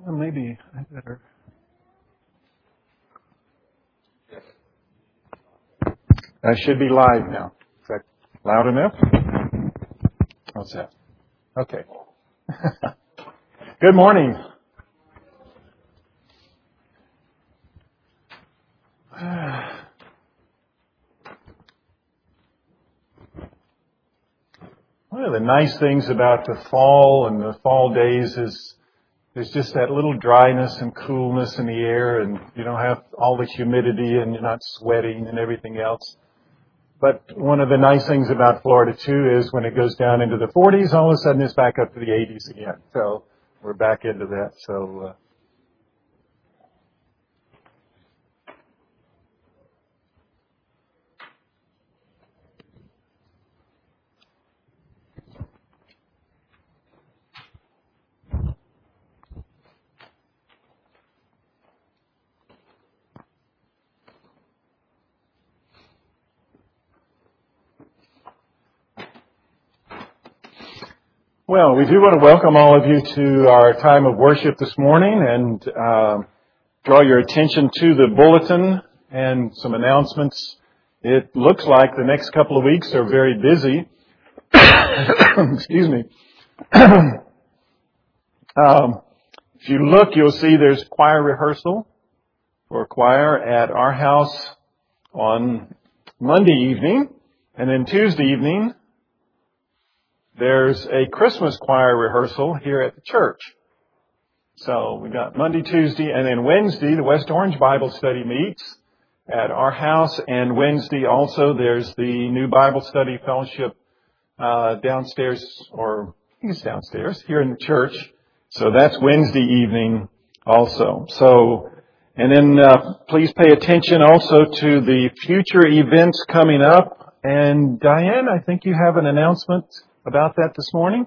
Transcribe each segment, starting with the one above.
Maybe I better. I should be live now. Is that loud enough? How's that? Okay. Good morning. One of the nice things about the fall and the fall days is there's just that little dryness and coolness in the air, and you don't have all the humidity and you're not sweating and everything else. But one of the nice things about Florida, too, is when it goes down into the 40s, all of a sudden it's back up to the 80s again. So we're back into that. So well, we do want to welcome all of you to our time of worship this morning and draw your attention to the bulletin and some announcements. It looks like the next couple of weeks are very busy. Excuse me. If you look, you'll see there's choir rehearsal for choir at our house on Monday evening, and then Tuesday evening there's a Christmas choir rehearsal here at the church. So we got Monday, Tuesday, and then Wednesday, the West Orange Bible Study meets at our house. And Wednesday also, there's the new Bible Study Fellowship downstairs, or I think it's downstairs, here in the church. So that's Wednesday evening also. So, and then please pay attention also to the future events coming up. And Diane, I think you have an announcement about that this morning?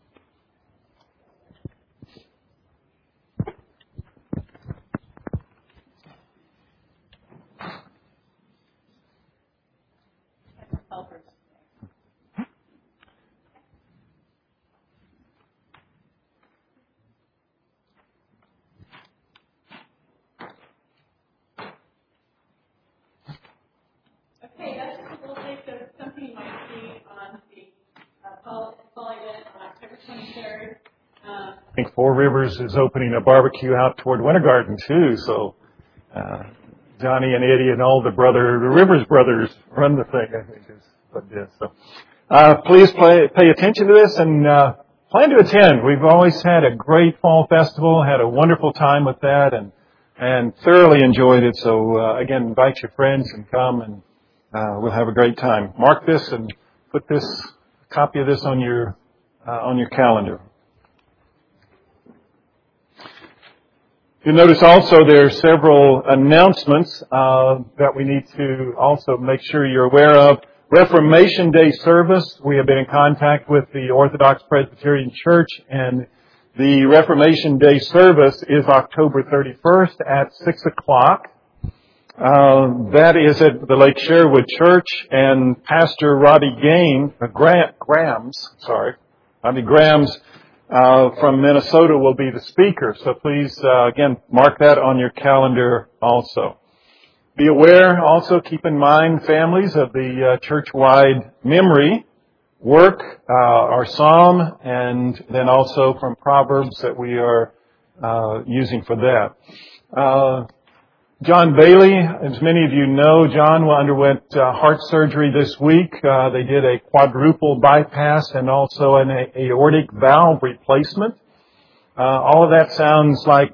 Okay, that's just a little taste of something you might see on the fall event on October 23rd. I think Four Rivers is opening a barbecue out toward Winter Garden too, so Johnny and Eddie and all the Rivers brothers run the thing, I think is what it is. So please pay attention to this and plan to attend. We've always had a great fall festival, had a wonderful time with that, and thoroughly enjoyed it. So again, invite your friends and come, and we'll have a great time. Mark this and put this copy of this on your calendar. You'll notice also there are several announcements that we need to also make sure you're aware of. Reformation Day service. We have been in contact with the Orthodox Presbyterian Church, and the Reformation Day service is October 31st at 6 o'clock. That is at the Lake Sherwood Church, and Pastor Robbie Grams from Minnesota will be the speaker. So please, again, mark that on your calendar also. Be aware, also keep in mind, families, of the church-wide memory work, our psalm, and then also from Proverbs that we are using for that. John Bailey, as many of you know, John underwent heart surgery this week. They did a quadruple bypass and also an aortic valve replacement. All of that sounds like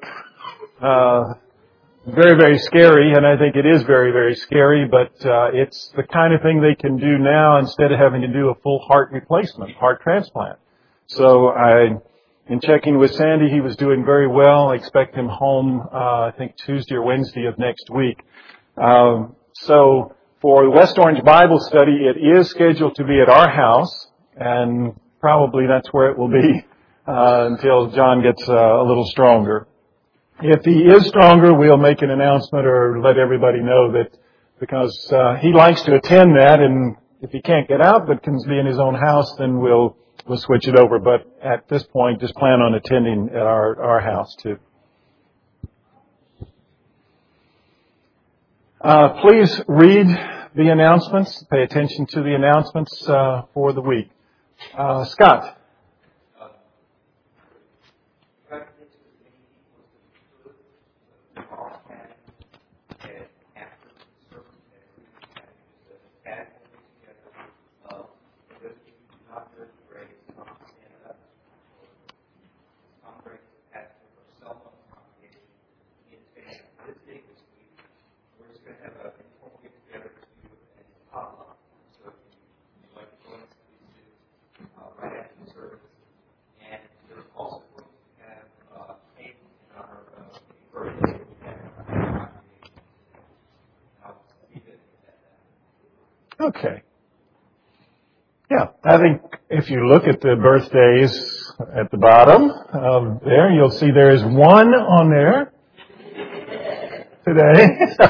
very, very scary, and I think it is very, very scary, but it's the kind of thing they can do now instead of having to do a full heart replacement, heart transplant. So in checking with Sandy, he was doing very well. I expect him home, I think Tuesday or Wednesday of next week. So for the West Orange Bible Study, it is scheduled to be at our house, and probably that's where it will be until John gets a little stronger. If he is stronger, we'll make an announcement or let everybody know that, because he likes to attend that, and if he can't get out but can be in his own house, then we'll switch it over. But at this point, just plan on attending at our house too. Please read the announcements. Pay attention to the announcements for the week. Scott. Okay. Yeah, I think if you look at the birthdays at the bottom there, you'll see there is one on there today.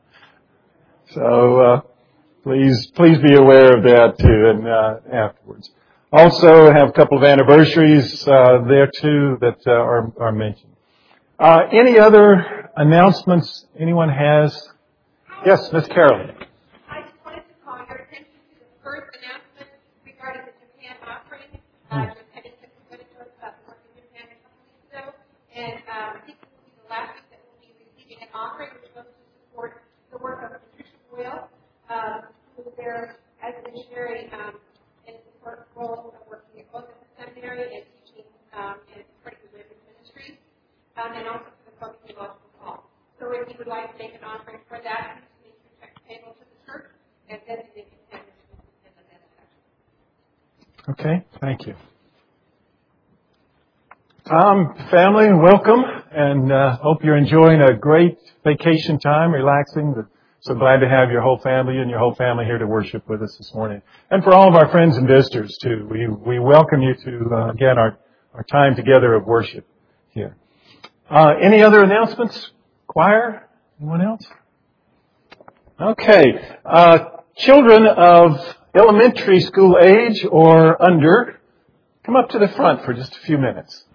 So please be aware of that too, and afterwards. Also have a couple of anniversaries there too that are mentioned. Any other announcements anyone has? Yes, Miss Carolyn. I just wanted to call your attention to the first announcement regarding the Japan offering. Japan is going to tell us about the work in Japan a couple weeks ago, and I think this will be the last week that we'll be receiving an offering which goes to support the work of Patricia Boyle, who is there as a missionary in support role of working both at the seminary and teaching and supporting the women's ministries, and also for the Kobe Theological Call. So if you would like to make an offering for that, please make your check payable to the church and designate the tenants in the next section. Okay, thank you. Family, welcome, and hope you're enjoying a great vacation time, relaxing. So glad to have your whole family here to worship with us this morning. And for all of our friends and visitors, too. We welcome you to, again, our time together of worship here. Any other announcements? Choir? Anyone else? Okay. Children of elementary school age or under, come up to the front for just a few minutes.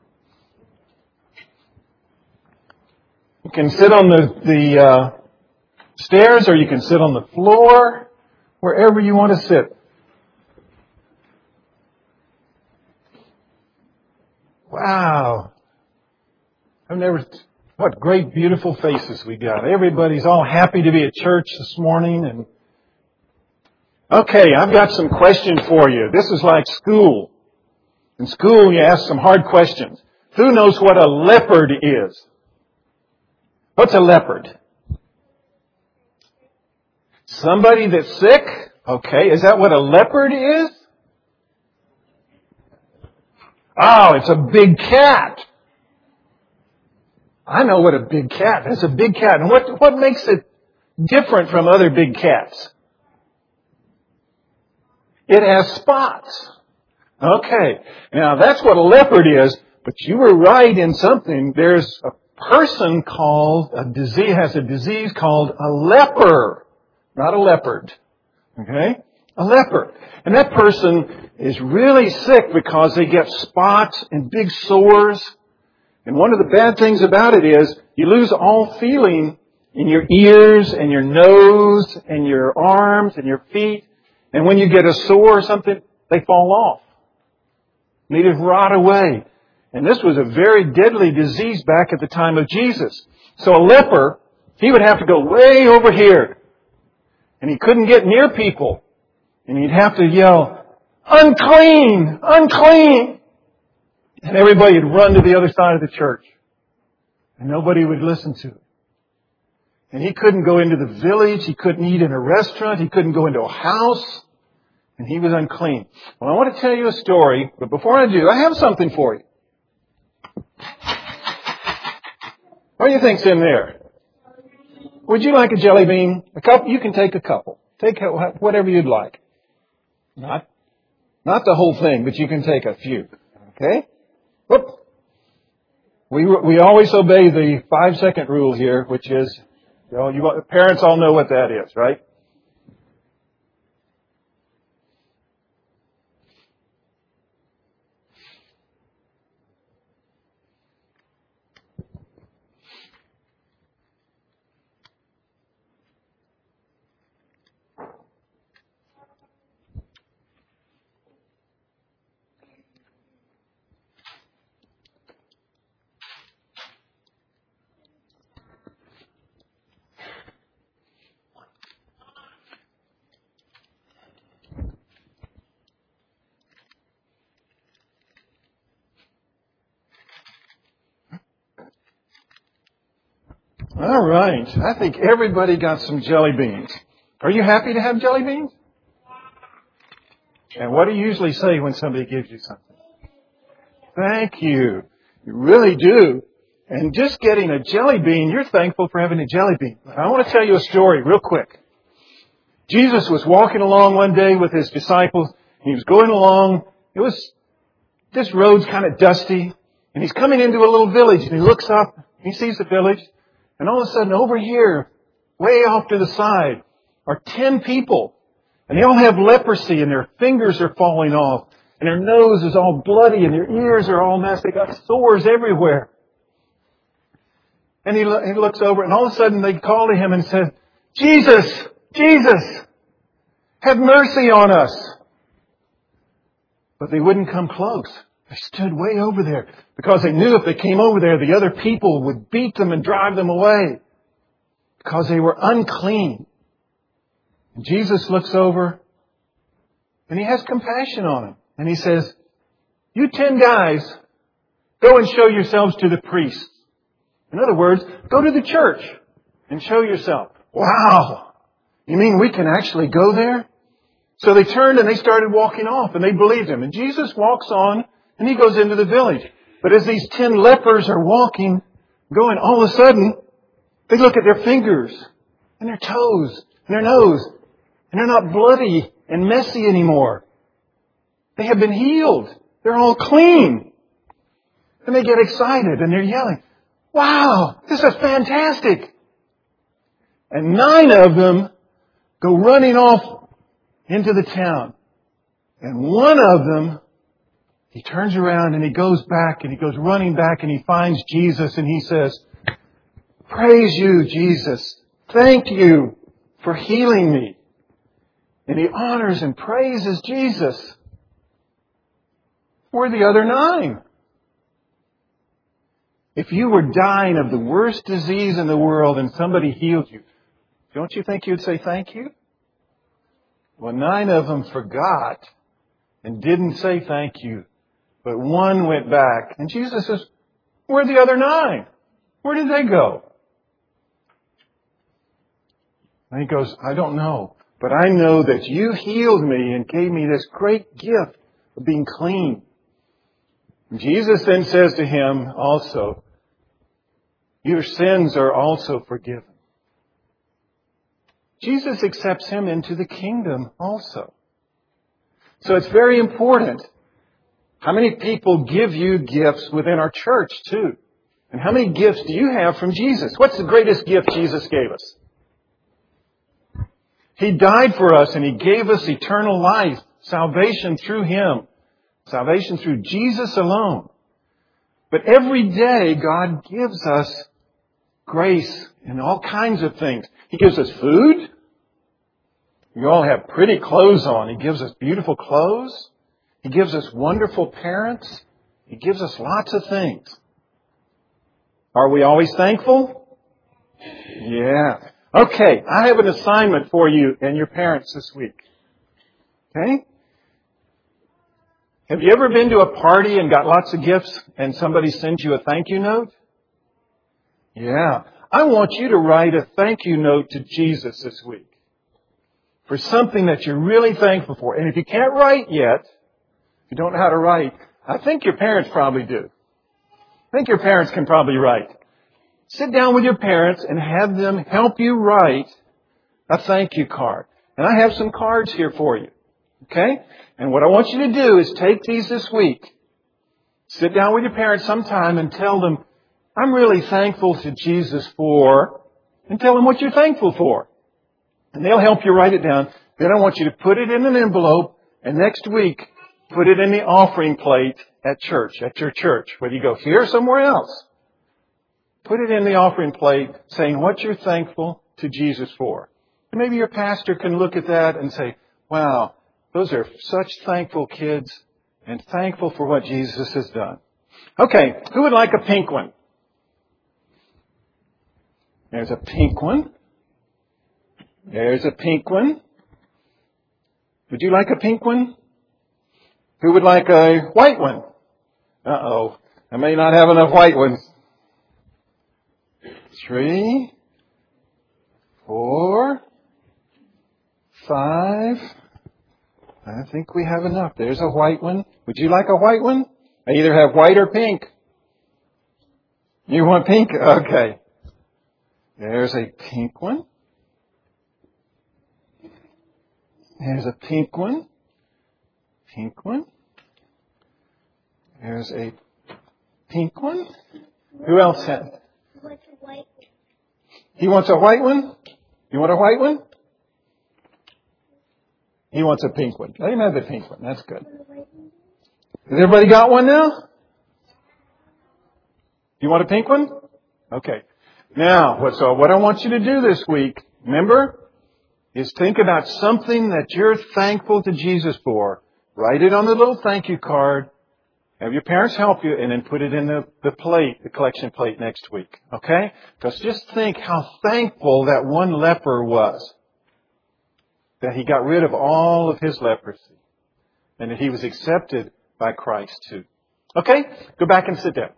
You can sit on the stairs or you can sit on the floor, wherever you want to sit. Wow. What great, beautiful faces we got. Everybody's all happy to be at church this morning. And okay, I've got some questions for you. This is like school. In school, you ask some hard questions. Who knows what a leopard is? What's a leopard? Somebody that's sick? Okay, is that what a leopard is? Oh, it's a big cat. I know what a big cat is. It's a big cat. And what makes it different from other big cats? It has spots. Okay. Now that's what a leopard is, but you were right in something. There's a person has a disease called a leper. Not a leopard. Okay? A leper. And that person is really sick because they get spots and big sores. And one of the bad things about it is you lose all feeling in your ears and your nose and your arms and your feet. And when you get a sore or something, they fall off. They just rot away. And this was a very deadly disease back at the time of Jesus. So a leper, he would have to go way over here. And he couldn't get near people. And he'd have to yell, "Unclean! Unclean!" And everybody would run to the other side of the church. And nobody would listen to it. And he couldn't go into the village. He couldn't eat in a restaurant. He couldn't go into a house. And he was unclean. Well, I want to tell you a story. But before I do, I have something for you. What do you think's in there? Would you like a jelly bean? A couple? You can take a couple. Take whatever you'd like. Not the whole thing, but you can take a few. Okay? Whoop. We always obey the 5-second rule here, which is, parents all know what that is, right? All right. I think everybody got some jelly beans. Are you happy to have jelly beans? And what do you usually say when somebody gives you something? Thank you. You really do. And just getting a jelly bean, you're thankful for having a jelly bean. I want to tell you a story real quick. Jesus was walking along one day with his disciples. He was going along. This road's kind of dusty. And he's coming into a little village. And he looks up. He sees the village. And all of a sudden, over here, way off to the side, are 10 people. And they all have leprosy, and their fingers are falling off. And their nose is all bloody, and their ears are all messed. They got sores everywhere. And he looks over, and all of a sudden they call to him and said, Jesus, Jesus, have mercy on us. But they wouldn't come close. They stood way over there because they knew if they came over there, the other people would beat them and drive them away because they were unclean. And Jesus looks over and he has compassion on them. And he says, you 10 guys, go and show yourselves to the priests. In other words, go to the church and show yourself. Wow! You mean we can actually go there? So they turned and they started walking off and they believed him. And Jesus walks on and he goes into the village. But as these 10 lepers are walking, going, all of a sudden, they look at their fingers and their toes and their nose. And they're not bloody and messy anymore. They have been healed. They're all clean. And they get excited and they're yelling, wow, this is fantastic. And 9 of them go running off into the town. And one of them, he turns around and he goes back and he goes running back and he finds Jesus and he says, praise you, Jesus. Thank you for healing me. And he honors and praises Jesus. Where are the other 9? If you were dying of the worst disease in the world and somebody healed you, don't you think you'd say thank you? Well, 9 of them forgot and didn't say thank you. But one went back. And Jesus says, where are the other 9? Where did they go? And he goes, I don't know. But I know that you healed me and gave me this great gift of being clean. And Jesus then says to him also, your sins are also forgiven. Jesus accepts him into the kingdom also. So it's very important. How many people give you gifts within our church too? And how many gifts do you have from Jesus? What's the greatest gift Jesus gave us? He died for us and He gave us eternal life, salvation through Him, salvation through Jesus alone. But every day God gives us grace in all kinds of things. He gives us food. We all have pretty clothes on. He gives us beautiful clothes. He gives us wonderful parents. He gives us lots of things. Are we always thankful? Yeah. Okay, I have an assignment for you and your parents this week. Okay? Have you ever been to a party and got lots of gifts and somebody sends you a thank you note? Yeah. I want you to write a thank you note to Jesus this week for something that you're really thankful for. And if you can't write yet, if you don't know how to write, I think your parents probably do. I think your parents can probably write. Sit down with your parents and have them help you write a thank you card. And I have some cards here for you. Okay? And what I want you to do is take these this week. Sit down with your parents sometime and tell them, I'm really thankful to Jesus for, and tell them what you're thankful for. And they'll help you write it down. Then I want you to put it in an envelope, and next week, put it in the offering plate at church, at your church, whether you go here or somewhere else. Put it in the offering plate saying what you're thankful to Jesus for. And maybe your pastor can look at that and say, wow, those are such thankful kids and thankful for what Jesus has done. Okay, who would like a pink one? There's a pink one. There's a pink one. Would you like a pink one? Who would like a white one? Uh-oh, I may not have enough white ones. 3, 4, 5. I think we have enough. There's a white one. Would you like a white one? I either have white or pink. You want pink? Okay. There's a pink one. There's a pink one. Pink one. There's a pink one. Who else has? He wants a white one? You want a white one? He wants a pink one. Let him have the pink one. That's good. Has everybody got one now? You want a pink one? Okay. Now, what I want you to do this week, remember, is think about something that you're thankful to Jesus for. Write it on the little thank you card. Have your parents help you, and then put it in the plate, the collection plate next week. Okay? Because just think how thankful that one leper was. That he got rid of all of his leprosy. And that he was accepted by Christ too. Okay? Go back and sit down.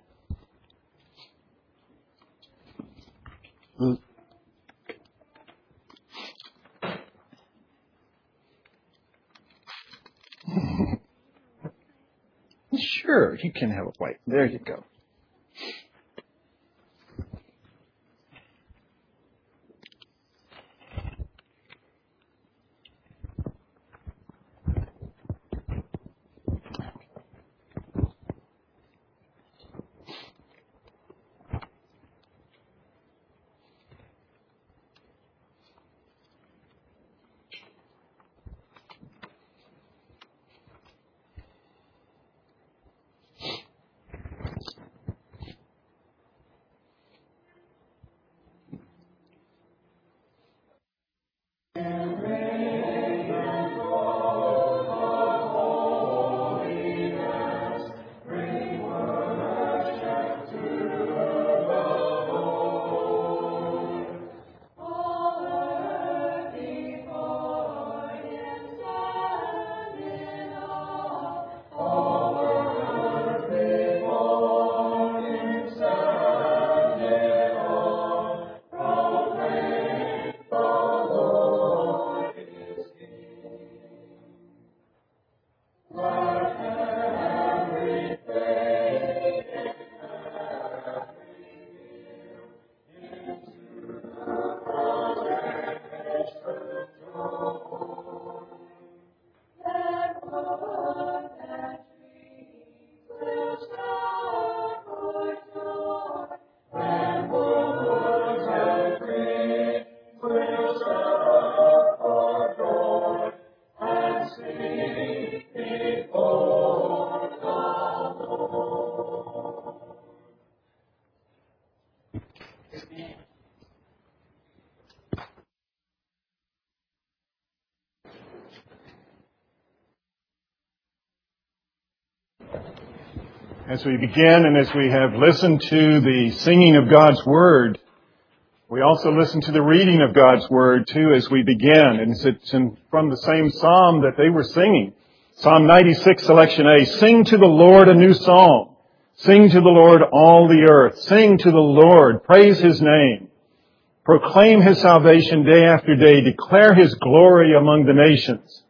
Sure, you can have a white. There you go. As we begin and as we have listened to the singing of God's Word, we also listen to the reading of God's Word too as we begin. And it's from the same psalm that they were singing. Psalm 96, selection A. Sing to the Lord a new song. Sing to the Lord all the earth. Sing to the Lord. Praise His name. Proclaim His salvation day after day. Declare His glory among the nations.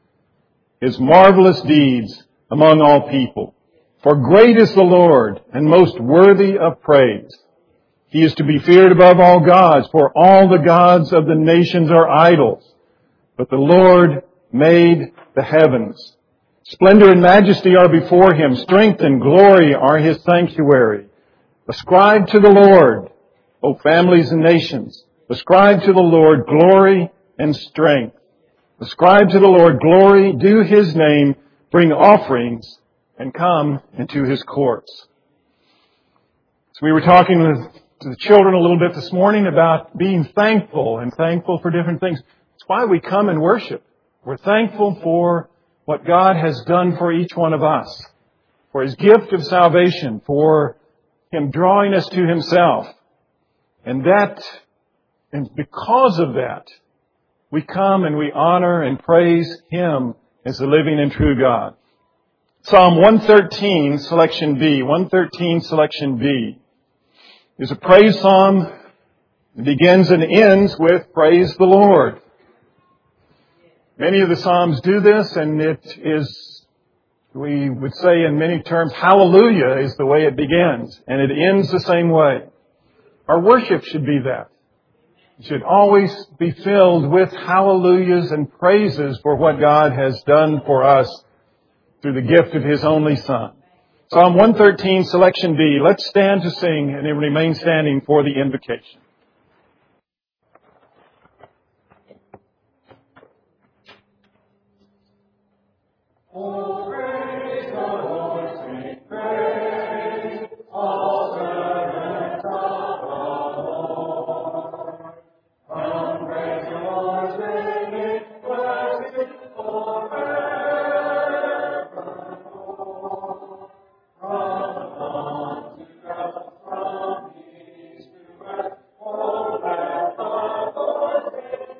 His marvelous deeds among all people. For great is the Lord, and most worthy of praise. He is to be feared above all gods, for all the gods of the nations are idols. But the Lord made the heavens. Splendor and majesty are before Him. Strength and glory are His sanctuary. Ascribe to the Lord, O families and nations. Ascribe to the Lord glory and strength. Ascribe to the Lord glory, do His name, bring offerings, and come into His courts. So we were talking to the children a little bit this morning about being thankful and thankful for different things. It's why we come and worship. We're thankful for what God has done for each one of us, for His gift of salvation, for Him drawing us to Himself. And because of that, we come and we honor and praise Him as the living and true God. Psalm 113, selection B. 113, selection B is a praise psalm It begins and ends with praise the Lord. Many of the Psalms do this, and it is, we would say in many terms, hallelujah is the way it begins, and it ends the same way. Our worship should be that. It should always be filled with hallelujahs and praises for what God has done for us through the gift of His only Son. Psalm 113, selection B. Let's stand to sing and then remain standing for the invocation. Oh, praise the Lord, sing praise, all servants of the Lord. Come, praise the Lord, sing it, blessed forevermore. From dawn to dusk, from east to west, oh, let the voices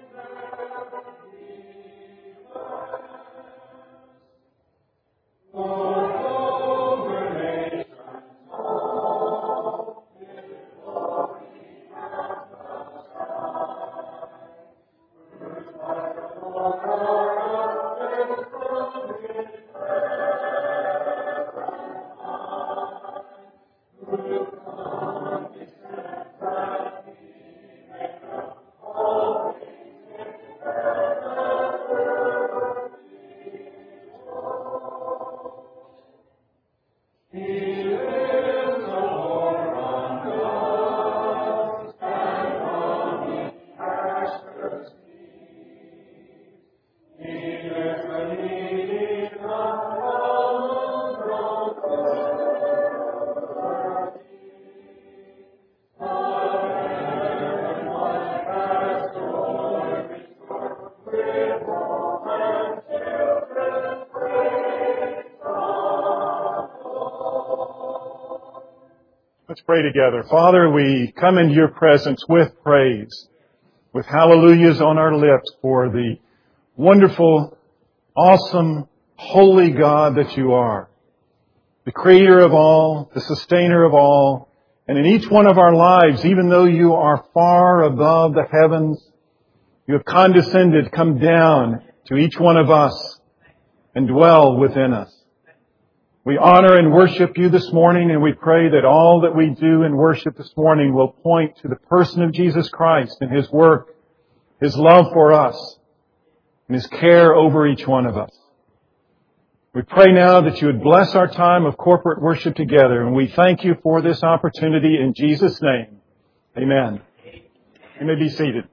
Let's pray together. Father, we come into your presence with praise, with hallelujahs on our lips for the wonderful, awesome, holy God that you are, the creator of all, the sustainer of all, and in each one of our lives, even though you are far above the heavens, you have condescended, come down to each one of us and dwell within us. We honor and worship you this morning, and we pray that all that we do in worship this morning will point to the person of Jesus Christ and His work, His love for us, and His care over each one of us. We pray now that you would bless our time of corporate worship together, and we thank you for this opportunity in Jesus' name. Amen. You may be seated.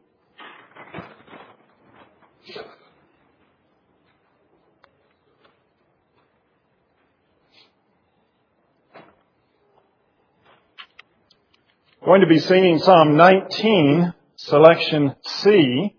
Going to be singing Psalm 19, selection C.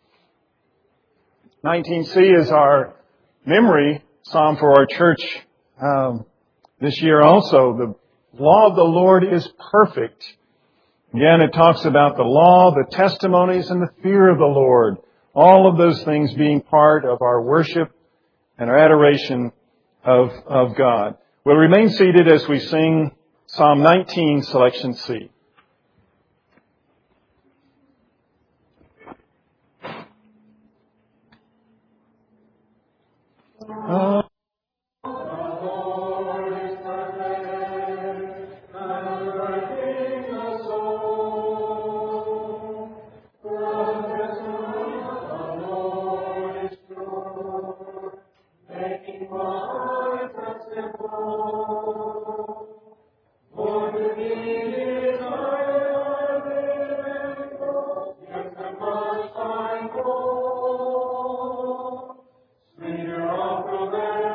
19C is our memory psalm for our church this year also. The law of the Lord is perfect. Again, it talks about the law, the testimonies, and the fear of the Lord. All of those things being part of our worship and our adoration of God. We'll remain seated as we sing Psalm 19, selection C. Sweeter offer than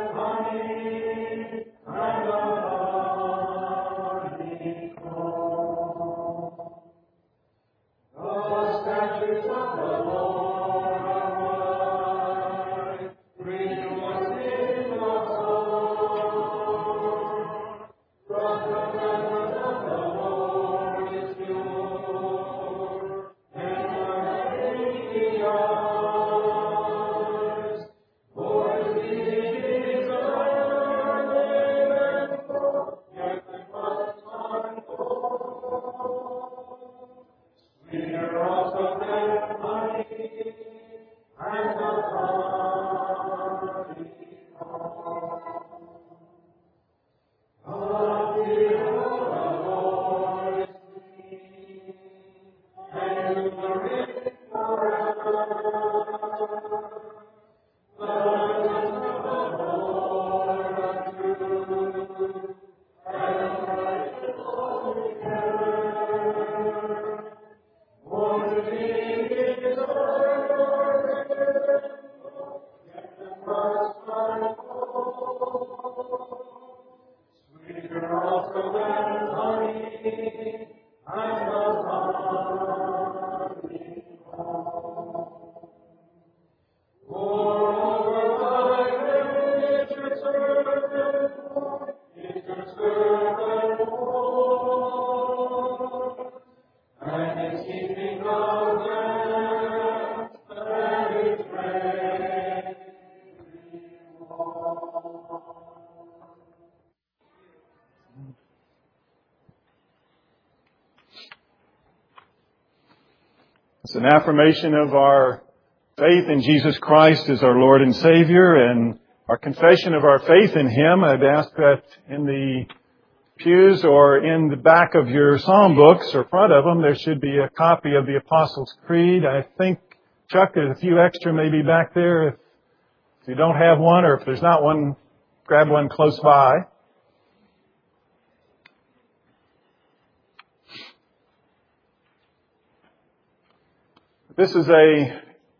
It's an affirmation of our faith in Jesus Christ as our Lord and Savior and our confession of our faith in Him. I'd ask that in the pews or in the back of your psalm books or front of them, there should be a copy of the Apostles' Creed. I think, Chuck, there's a few extra maybe back there. If you don't have one or if there's not one, grab one close by. This is a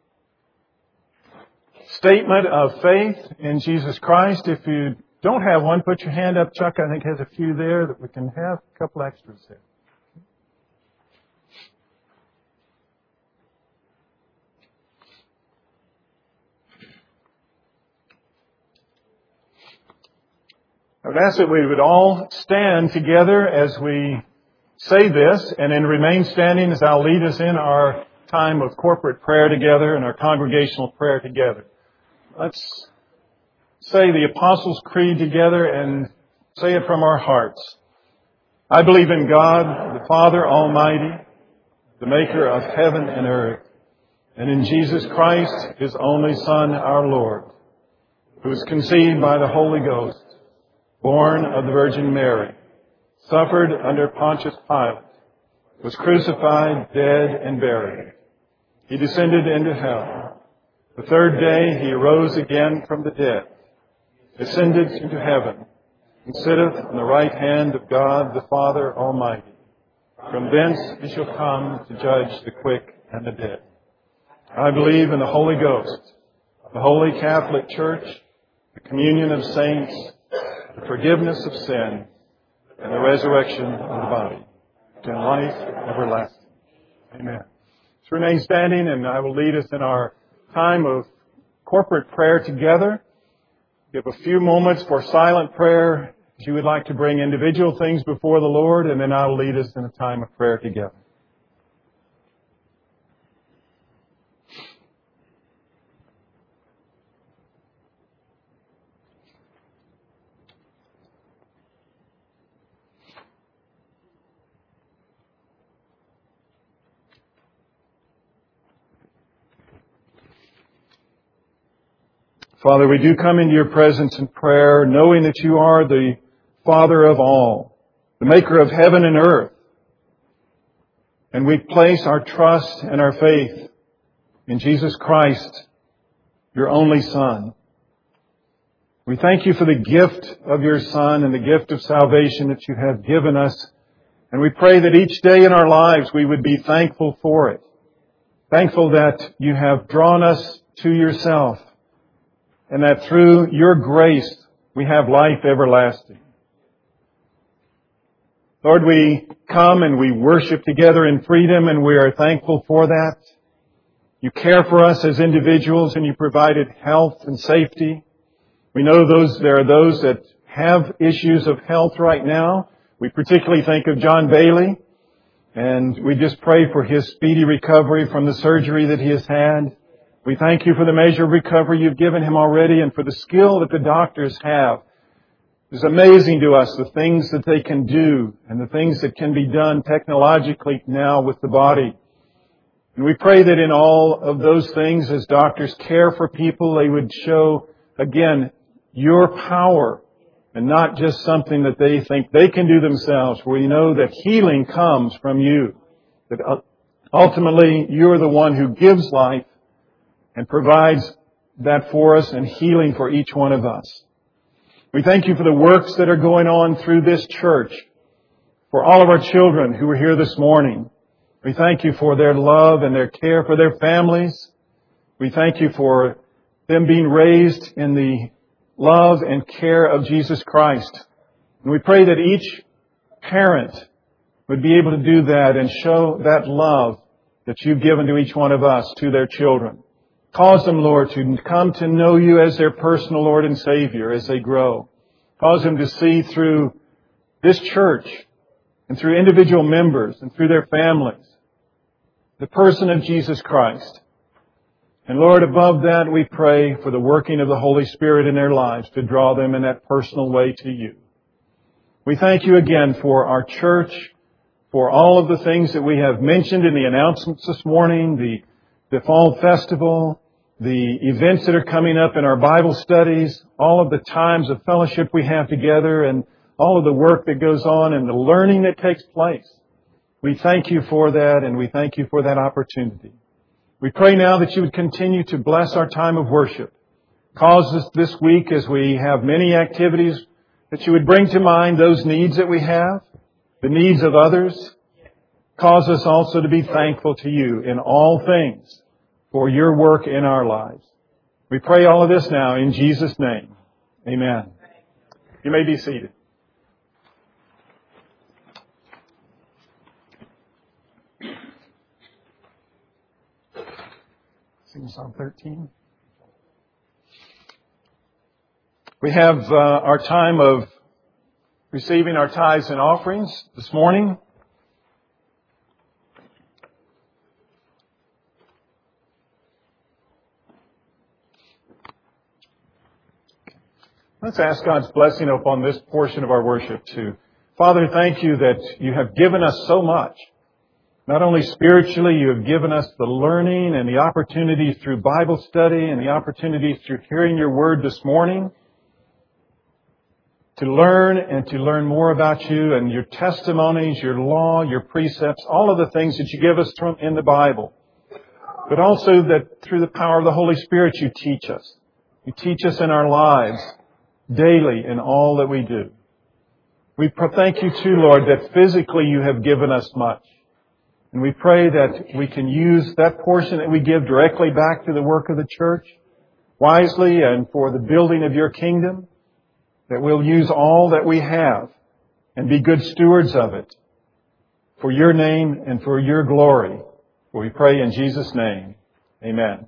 statement of faith in Jesus Christ. If you don't have one, put your hand up. Chuck, I think, has a few there that we can have. A couple extras there. I would ask that we would all stand together as we say this and then remain standing as I'll lead us in our time of corporate prayer together and our congregational prayer together. Let's say the Apostles' Creed together and say it from our hearts. I believe in God, the Father Almighty, the maker of heaven and earth, and in Jesus Christ, His only Son, our Lord, who was conceived by the Holy Ghost, born of the Virgin Mary, suffered under Pontius Pilate, was crucified, dead, and buried. He descended into hell. The third day He arose again from the dead, ascended into heaven, and sitteth on the right hand of God the Father Almighty. From thence He shall come to judge the quick and the dead. I believe in the Holy Ghost, the Holy Catholic Church, the communion of saints, the forgiveness of sin, and the resurrection of the body, to life everlasting. Amen. Let's remain standing, and I will lead us in our time of corporate prayer together. Give a few moments for silent prayer if you would like to bring individual things before the Lord, and then I'll lead us in a time of prayer together. Father, we do come into your presence in prayer, knowing that you are the Father of all, the maker of heaven and earth. And we place our trust and our faith in Jesus Christ, your only Son. We thank you for the gift of your Son and the gift of salvation that you have given us. And we pray that each day in our lives we would be thankful for it. Thankful that you have drawn us to yourself, and that through your grace we have life everlasting. Lord, we come and we worship together in freedom, and we are thankful for that. You care for us as individuals, and you provided health and safety. We know there are those that have issues of health right now. We particularly think of John Bailey, and we just pray for his speedy recovery from the surgery that he has had. We thank you for the measure of recovery you've given him already and for the skill that the doctors have. It's amazing to us the things that they can do and the things that can be done technologically now with the body. And we pray that in all of those things, as doctors care for people, they would show, again, your power and not just something that they think they can do themselves. We know that healing comes from you, that ultimately you're the one who gives life and provides that for us and healing for each one of us. We thank you for the works that are going on through this church, for all of our children who are here this morning. We thank you for their love and their care for their families. We thank you for them being raised in the love and care of Jesus Christ. And we pray that each parent would be able to do that and show that love that you've given to each one of us to their children. Cause them, Lord, to come to know you as their personal Lord and Savior as they grow. Cause them to see through this church and through individual members and through their families the person of Jesus Christ. And Lord, above that, we pray for the working of the Holy Spirit in their lives to draw them in that personal way to you. We thank you again for our church, for all of the things that we have mentioned in the announcements this morning, the fall festival, the events that are coming up in our Bible studies, all of the times of fellowship we have together, and all of the work that goes on and the learning that takes place. We thank you for that, and we thank you for that opportunity. We pray now that you would continue to bless our time of worship. Cause us this week, as we have many activities, that you would bring to mind those needs that we have, the needs of others. Cause us also to be thankful to you in all things for your work in our lives. We pray all of this now in Jesus' name. Amen. You may be seated. Sing Psalm 13. We have our time of receiving our tithes and offerings this morning. Let's ask God's blessing upon this portion of our worship too. Father, thank you that you have given us so much. Not only spiritually, you have given us the learning and the opportunities through Bible study and the opportunities through hearing your word this morning to learn and to learn more about you and your testimonies, your law, your precepts, all of the things that you give us from in the Bible. But also that through the power of the Holy Spirit, you teach us. You teach us in our lives daily in all that we do. We thank you too, Lord, that physically you have given us much. And we pray that we can use that portion that we give directly back to the work of the church wisely and for the building of your kingdom, that we'll use all that we have and be good stewards of it for your name and for your glory. For we pray in Jesus' name. Amen.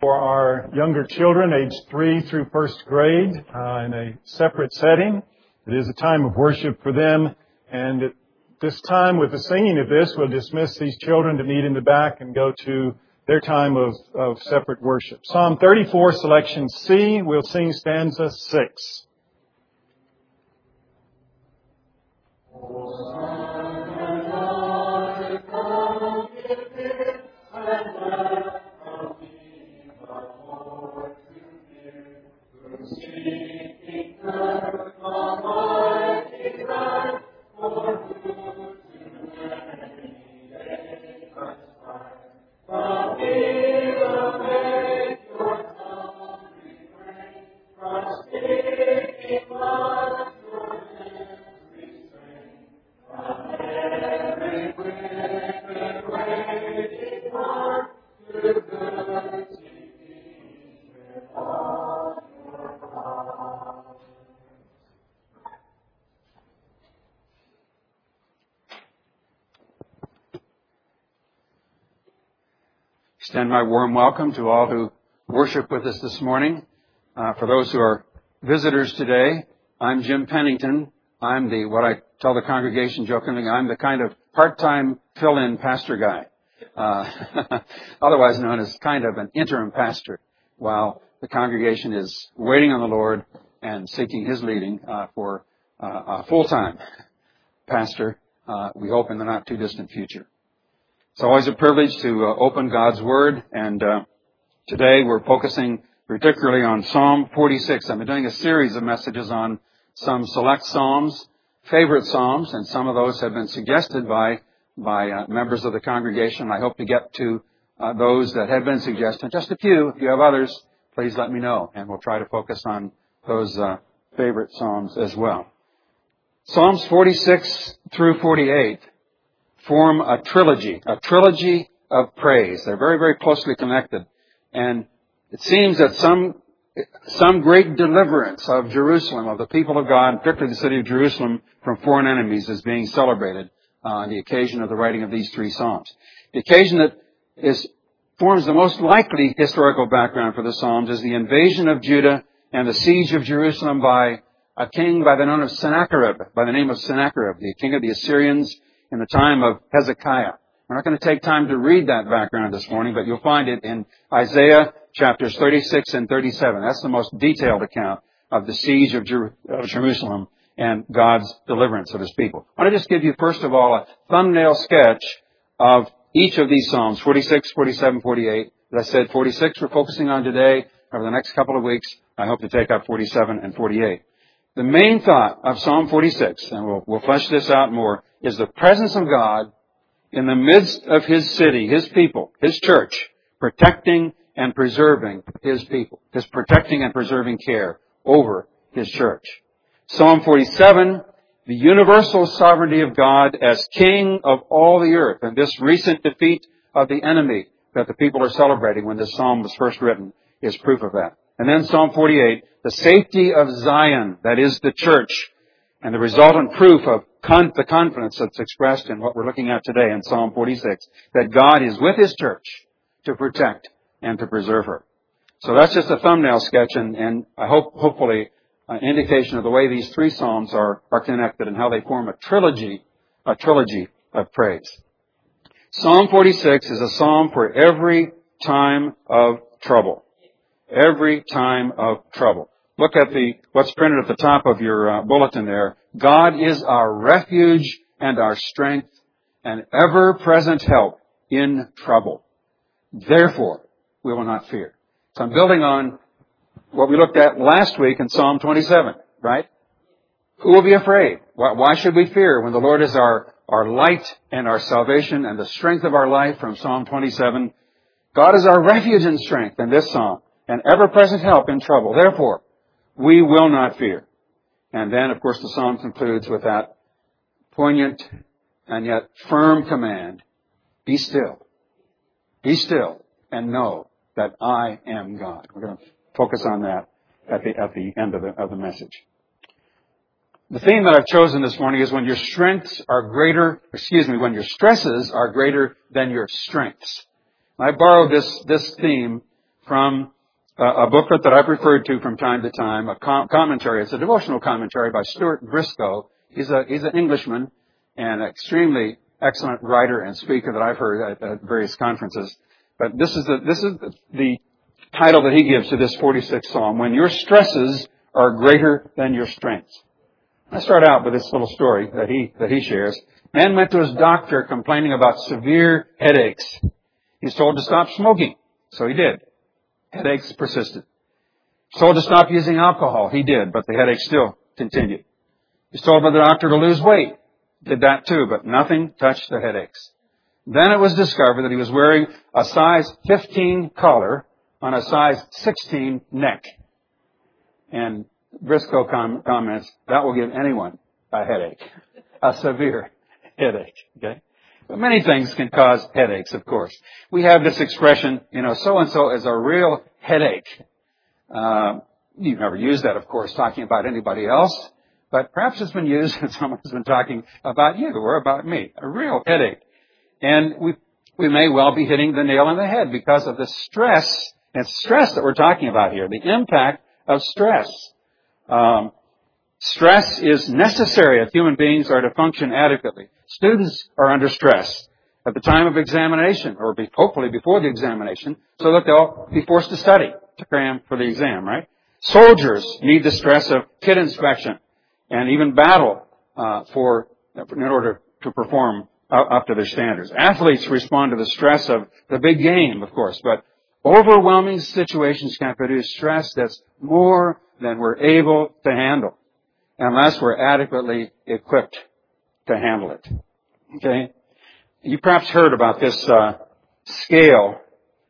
for our younger children, aged 3 through 1st grade, in a separate setting. It is a time of worship for them. And at this time, with the singing of this, we'll dismiss these children to meet in the back and go to their time of separate worship. Psalm 34, selection C. We'll sing stanza 6. Extend my warm welcome to all who worship with us this morning. For those who are visitors today, I'm Jim Pennington. I'm what I tell the congregation jokingly, I'm the kind of part-time fill-in pastor guy. Otherwise known as kind of an interim pastor while the congregation is waiting on the Lord and seeking His leading for a full-time pastor, we hope in the not-too-distant future. It's always a privilege to open God's Word, and today we're focusing particularly on Psalm 46. I've been doing a series of messages on some select psalms, favorite psalms, and some of those have been suggested by members of the congregation. I hope to get to those that have been suggested. Just a few. If you have others, please let me know, and we'll try to focus on those favorite psalms as well. Psalms 46 through 48 form a trilogy of praise. They're very, very closely connected. And it seems that some great deliverance of Jerusalem, of the people of God, particularly the city of Jerusalem, from foreign enemies is being celebrated on the occasion of the writing of these 3 psalms. The occasion that forms the most likely historical background for the psalms is the invasion of Judah and the siege of Jerusalem by a king by the name of Sennacherib, the king of the Assyrians, in the time of Hezekiah. We're not going to take time to read that background this morning, but you'll find it in Isaiah chapters 36 and 37. That's the most detailed account of the siege of Jerusalem and God's deliverance of His people. I want to just give you, first of all, a thumbnail sketch of each of these Psalms, 46, 47, 48. As I said, 46 we're focusing on today. Over the next couple of weeks, I hope to take up 47 and 48. The main thought of Psalm 46, and we'll flesh this out more, is the presence of God in the midst of His city, His people, His church, protecting and preserving His people, His protecting and preserving care over His church. Psalm 47, the universal sovereignty of God as King of all the earth, and this recent defeat of the enemy that the people are celebrating when this psalm was first written is proof of that. And then Psalm 48, the safety of Zion, that is the church, and the resultant proof of the confidence that's expressed in what we're looking at today in Psalm 46, that God is with His church to protect and to preserve her. So that's just a thumbnail sketch, and I hopefully an indication of the way these 3 psalms are connected and how they form a trilogy of praise. Psalm 46 is a psalm for every time of trouble. Every time of trouble. Look at what's printed at the top of your bulletin there. God is our refuge and our strength and ever-present help in trouble. Therefore, we will not fear. So I'm building on what we looked at last week in Psalm 27, right? Who will be afraid? Why should we fear when the Lord is our light and our salvation and the strength of our life from Psalm 27? God is our refuge and strength in this psalm and ever-present help in trouble. Therefore, we will not fear. And then, of course, the psalm concludes with that poignant and yet firm command. Be still. Be still and know that I am God. We're going to focus on that at the end of the message. The theme that I've chosen this morning is when your stresses are greater than your strengths. I borrowed this theme from a booklet that I've referred to from time to time, a commentary. It's a devotional commentary by Stuart Briscoe. He's an Englishman and an extremely excellent writer and speaker that I've heard at various conferences. But this is the title that he gives to this 46th Psalm, When Your Stresses Are Greater Than Your Strengths. I start out with this little story that he shares. Man went to his doctor complaining about severe headaches. He's told to stop smoking, so he did. Headaches persisted. He's told to stop using alcohol. He did, but the headaches still continued. He's told by the doctor to lose weight. Did that too, but nothing touched the headaches. Then it was discovered that he was wearing a size 15 collar on a size 16 neck. And Briscoe comments, that will give anyone a headache, a severe headache. Okay? But many things can cause headaches, of course. We have this expression, so-and-so is a real headache. You've never used that, of course, talking about anybody else, but perhaps it's been used when someone's been talking about you or about me, a real headache. And we may well be hitting the nail on the head because of the stress. It's stress that we're talking about here, the impact of stress. Stress is necessary if human beings are to function adequately. Students are under stress at the time of examination, or hopefully before the examination, so that they'll be forced to study, to cram for the exam, right? Soldiers need the stress of kit inspection and even battle in order to perform up to their standards. Athletes respond to the stress of the big game, of course, but overwhelming situations can produce stress that's more than we're able to handle, unless we're adequately equipped to handle it. Okay? You perhaps heard about this scale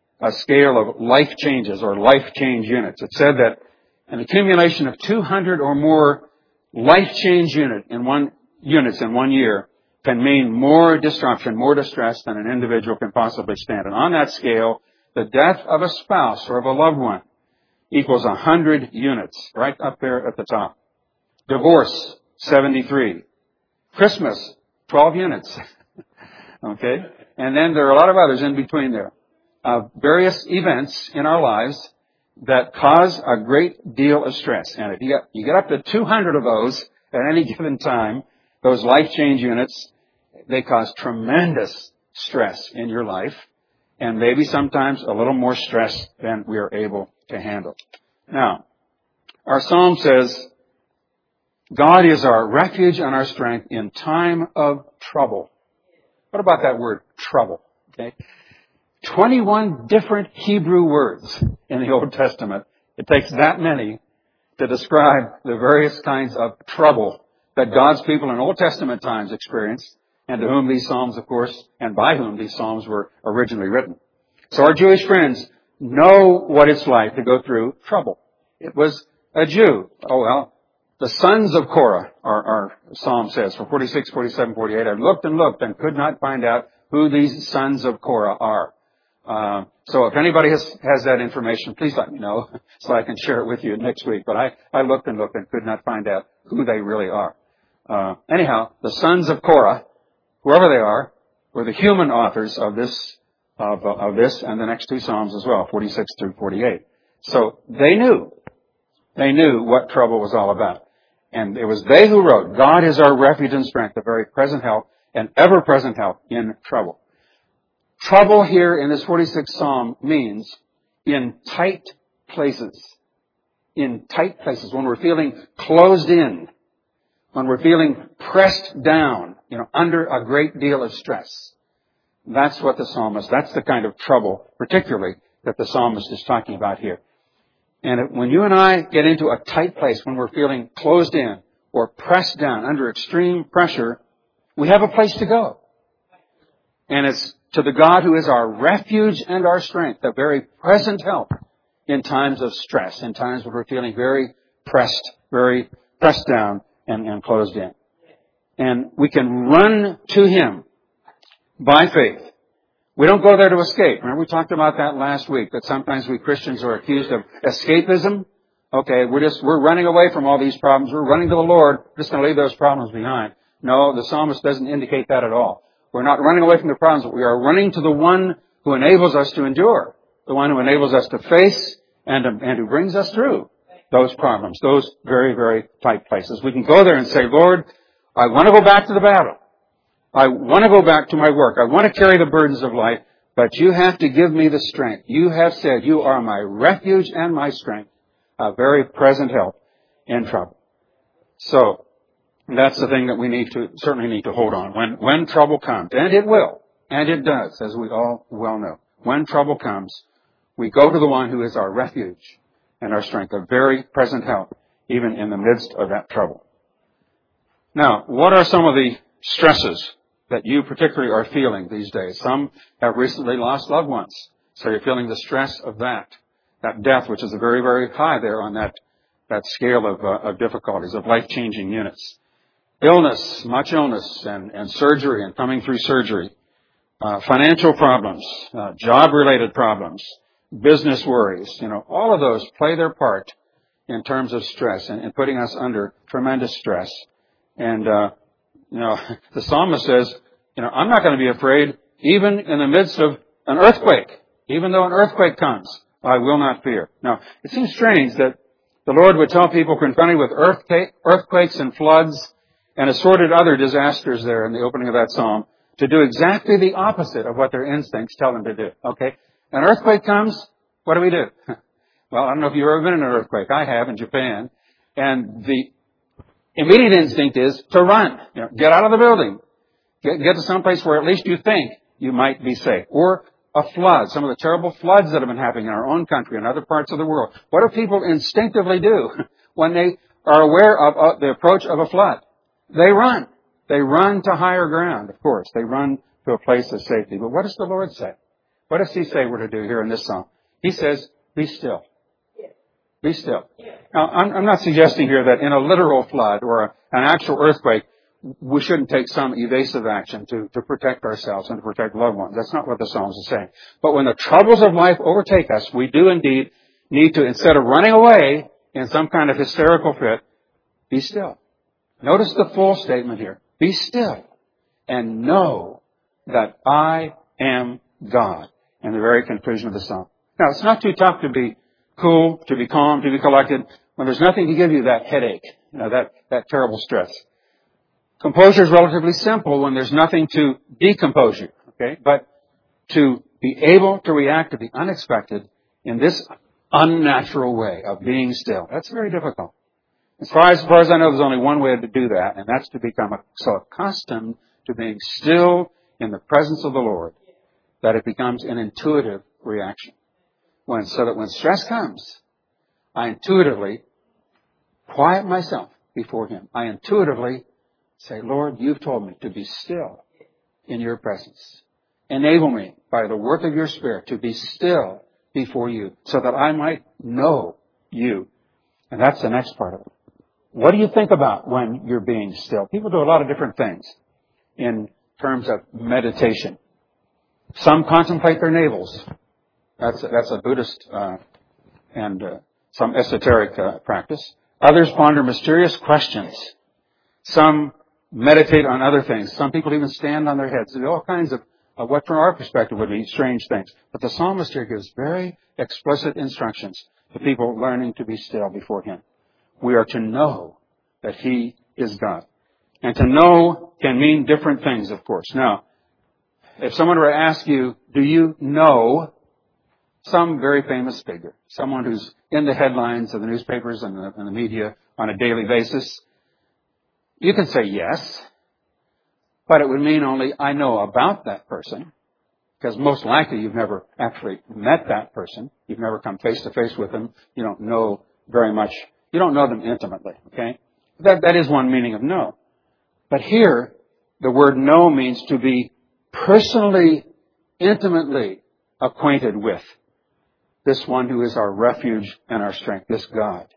of life changes or life change units. It said that an accumulation of 200 or more life change units in one year can mean more disruption, more distress than an individual can possibly stand. And on that scale, the death of a spouse or of a loved one equals 100 units, right up there at the top. Divorce, 73. Christmas, 12 units. Okay? And then there are a lot of others in between there. Various events in our lives that cause a great deal of stress. And if you get up to 200 of those at any given time, those life change units, they cause tremendous stress in your life, and maybe sometimes a little more stress than we are able to handle. Now, our psalm says, God is our refuge and our strength in time of trouble. What about that word, trouble? Okay. 21 different Hebrew words in the Old Testament. It takes that many to describe the various kinds of trouble that God's people in Old Testament times experienced, and to whom these psalms, of course, and by whom these psalms were originally written. So our Jewish friends know what it's like to go through trouble. It was a Jew. The sons of Korah, our psalm says, for 46, 47, 48, I looked and could not find out who these sons of Korah are. So if anybody has that information, please let me know so I can share it with you next week. But I looked and could not find out who they really are. Anyhow, the sons of Korah, whoever they are, were the human authors of this and the next two psalms as well, 46 through 48. So they knew what trouble was all about. And it was they who wrote, God is our refuge and strength, a very present help and ever-present help in trouble. Trouble here in this 46th Psalm means in tight places. In tight places, when we're feeling closed in, when we're feeling pressed down, under a great deal of stress. That's what that's the kind of trouble, particularly, that the psalmist is talking about here. And when you and I get into a tight place, when we're feeling closed in or pressed down under extreme pressure, we have a place to go. And it's to the God who is our refuge and our strength, a very present help in times of stress, in times when we're feeling very pressed down and closed in. And we can run to Him by faith. We don't go there to escape. Remember we talked about that last week, that sometimes we Christians are accused of escapism. Okay, we're running away from all these problems. We're running to the Lord. We're just going to leave those problems behind. No, the psalmist doesn't indicate that at all. We're not running away from the problems, but we are running to the one who enables us to endure the one who enables us to face and who brings us through those problems, those very, very tight places. We can go there and say, Lord, I want to go back to the battle. I want to go back to my work. I want to carry the burdens of life, but you have to give me the strength. You have said you are my refuge and my strength, a very present help in trouble. So that's the thing that we certainly need to hold on. When trouble comes, and it will, and it does, as we all well know. When trouble comes, we go to the one who is our refuge and our strength, a very present help, even in the midst of that trouble. Now, what are some of the stresses that you particularly are feeling these days? Some have recently lost loved ones, so you're feeling the stress of that death, which is very, very high there on that scale of difficulties, of life-changing units. Illness, much illness, and surgery, and coming through surgery. Financial problems, job-related problems, business worries, all of those play their part in terms of stress and putting us under tremendous stress. And, the psalmist says, I'm not going to be afraid even in the midst of an earthquake. Even though an earthquake comes, I will not fear. Now, it seems strange that the Lord would tell people confronted with earthquakes and floods and assorted other disasters there in the opening of that psalm to do exactly the opposite of what their instincts tell them to do. Okay? An earthquake comes, what do we do? Well, I don't know if you've ever been in an earthquake. I have in Japan. And the immediate instinct is to run. Get out of the building. Get to some place where at least you think you might be safe. Or a flood, some of the terrible floods that have been happening in our own country and other parts of the world. What do people instinctively do when they are aware of the approach of a flood? They run. They run to higher ground, of course. They run to a place of safety. But what does the Lord say? What does He say we're to do here in this psalm? He says, be still. Be still. Now, I'm not suggesting here that in a literal flood or an actual earthquake, we shouldn't take some evasive action to protect ourselves and to protect loved ones. That's not what the Psalms is saying. But when the troubles of life overtake us, we do indeed need to, instead of running away in some kind of hysterical fit, be still. Notice the full statement here. Be still and know that I am God. In the very conclusion of the psalm. Now, it's not too tough to be cool, to be calm, to be collected when there's nothing to give you that headache, that terrible stress. Composure is relatively simple when there's nothing to decompose you, okay? But to be able to react to the unexpected in this unnatural way of being still, that's very difficult. As far as I know, there's only one way to do that, and that's to become so accustomed to being still in the presence of the Lord that it becomes an intuitive reaction. So that when stress comes, I intuitively quiet myself before Him. I intuitively say, Lord, you've told me to be still in your presence. Enable me by the work of your Spirit to be still before you so that I might know you. And that's the next part of it. What do you think about when you're being still? People do a lot of different things in terms of meditation. Some contemplate their navels. That's a Buddhist and some esoteric practice. Others ponder mysterious questions. Some meditate on other things. Some people even stand on their heads. There are all kinds of what from our perspective would be strange things. But the psalmist here gives very explicit instructions to people learning to be still before Him. We are to know that He is God. And to know can mean different things, of course. Now, if someone were to ask you, do you know some very famous figure, someone who's in the headlines of the newspapers and the media on a daily basis, you can say yes, but it would mean only I know about that person, because most likely you've never actually met that person. You've never come face to face with them. You don't know very much. You don't know them intimately, okay? That is one meaning of know. But here, the word know means to be personally, intimately acquainted with this one who is our refuge and our strength, this God.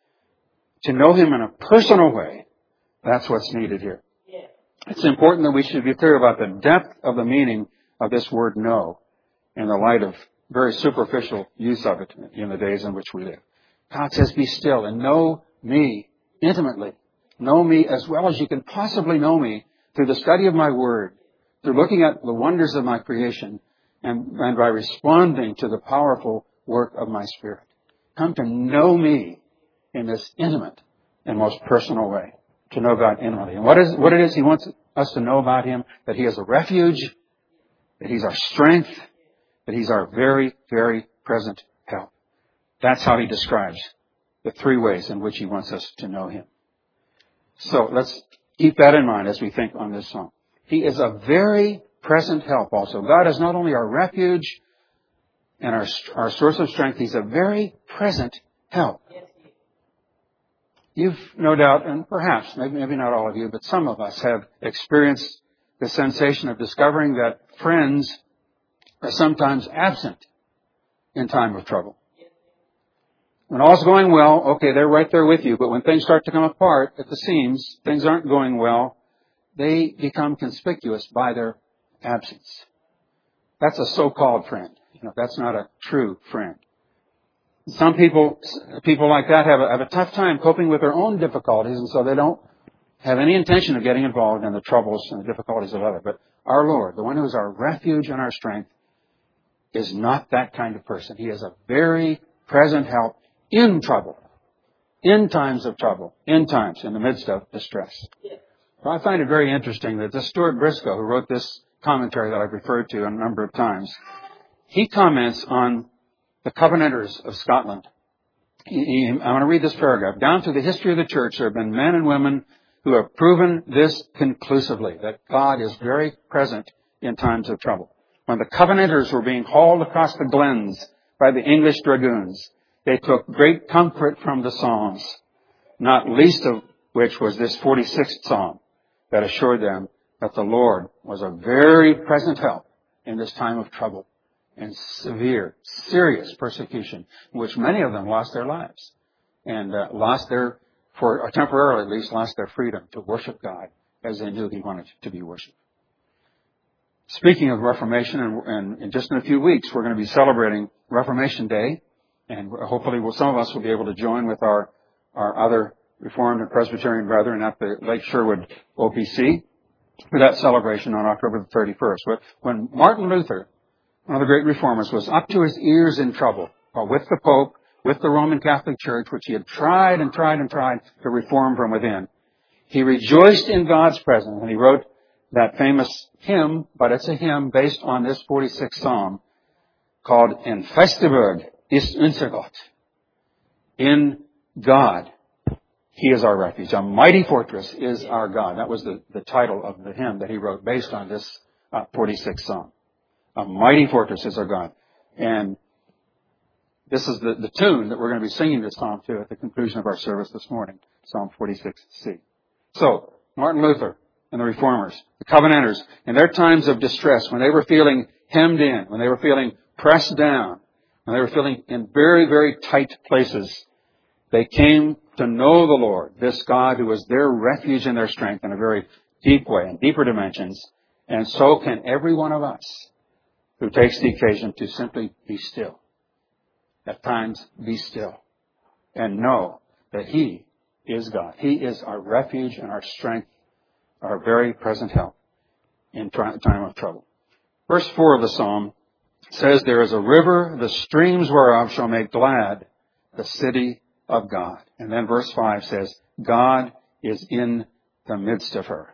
To know Him in a personal way, that's what's needed here. It's important that we should be clear about the depth of the meaning of this word know in the light of very superficial use of it in the days in which we live. God says, be still and know me intimately. Know me as well as you can possibly know me through the study of my word, through looking at the wonders of my creation and by responding to the powerful work of my Spirit. Come to know me in this intimate and most personal way, to know God intimately. And what it is He wants us to know about Him, that He is a refuge, that He's our strength, that He's our very, very present help. That's how He describes the three ways in which He wants us to know Him. So let's keep that in mind as we think on this song. He is a very present help also. God is not only our refuge and our source of strength, He's a very present help. You've no doubt, and perhaps, maybe not all of you, but some of us have experienced the sensation of discovering that friends are sometimes absent in time of trouble. When all's going well, okay, they're right there with you, but when things start to come apart at the seams, things aren't going well, they become conspicuous by their absence. That's a so-called friend. That's not a true friend. Some people like that have a tough time coping with their own difficulties, and so they don't have any intention of getting involved in the troubles and the difficulties of others. But our Lord, the one who is our refuge and our strength, is not that kind of person. He is a very present help in trouble, in times of trouble, in the midst of distress. Well, I find it very interesting that this Stuart Briscoe, who wrote this commentary that I've referred to a number of times, he comments on the Covenanters of Scotland. I want to read this paragraph. Down through the history of the church, there have been men and women who have proven this conclusively, that God is very present in times of trouble. When the Covenanters were being hauled across the glens by the English dragoons, they took great comfort from the Psalms, not least of which was this 46th Psalm that assured them that the Lord was a very present help in this time of trouble and severe, serious persecution, in which many of them lost their lives and temporarily at least, lost their freedom to worship God as they knew He wanted to be worshipped. Speaking of Reformation, and in just in a few weeks, we're going to be celebrating Reformation Day, and hopefully some of us will be able to join with our other Reformed and Presbyterian brethren at the Lake Sherwood OPC for that celebration on October the 31st. But when Martin Luther, one of the great reformers, was up to his ears in trouble with the Pope, with the Roman Catholic Church, which he had tried to reform from within, he rejoiced in God's presence, and he wrote that famous hymn, but it's a hymn based on this 46th Psalm, called En Festeberg ist unser Gott. In God, He is our refuge. A mighty fortress is our God. That was the title of the hymn that he wrote based on this 46th Psalm. A mighty fortress is our God. And this is the tune that we're going to be singing this psalm to at the conclusion of our service this morning, Psalm 46C. So, Martin Luther and the Reformers, the Covenanters, in their times of distress, when they were feeling hemmed in, when they were feeling pressed down, when they were feeling in very, very tight places, they came to know the Lord, this God who was their refuge and their strength in a very deep way, in deeper dimensions. And so can every one of us who takes the occasion to simply be still. At times, be still. And know that He is God. He is our refuge and our strength, our very present help in time of trouble. Verse 4 of the Psalm says, there is a river, the streams whereof shall make glad the city of God. And then verse 5 says, God is in the midst of her.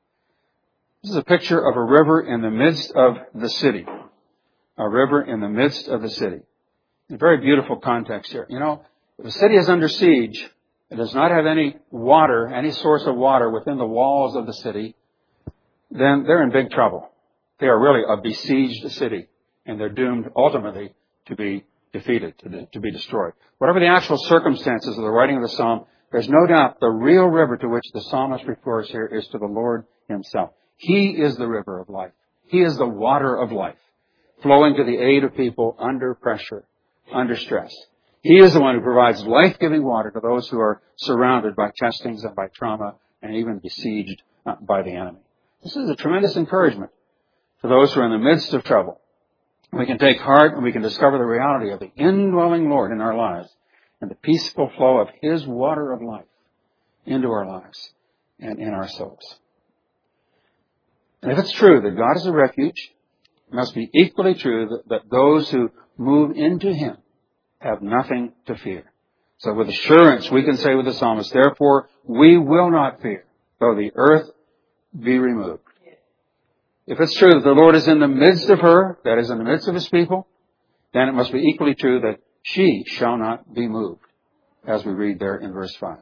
This is a picture of a river in the midst of the city. A river in the midst of the city. A very beautiful context here. If a city is under siege, it does not have any water, any source of water within the walls of the city, then they're in big trouble. They are really a besieged city, and they're doomed ultimately to be defeated, to be destroyed. Whatever the actual circumstances of the writing of the psalm, there's no doubt the real river to which the psalmist refers here is to the Lord Himself. He is the river of life. He is the water of life, flowing to the aid of people under pressure, under stress. He is the one who provides life-giving water to those who are surrounded by testings and by trauma and even besieged by the enemy. This is a tremendous encouragement to those who are in the midst of trouble. We can take heart and we can discover the reality of the indwelling Lord in our lives and the peaceful flow of His water of life into our lives and in our souls. And if it's true that God is a refuge it must be equally true that those who move into Him have nothing to fear. So with assurance, we can say with the psalmist, therefore we will not fear, though the earth be removed. If it's true that the Lord is in the midst of her, that is in the midst of His people, then it must be equally true that she shall not be moved, as we read there in verse 5.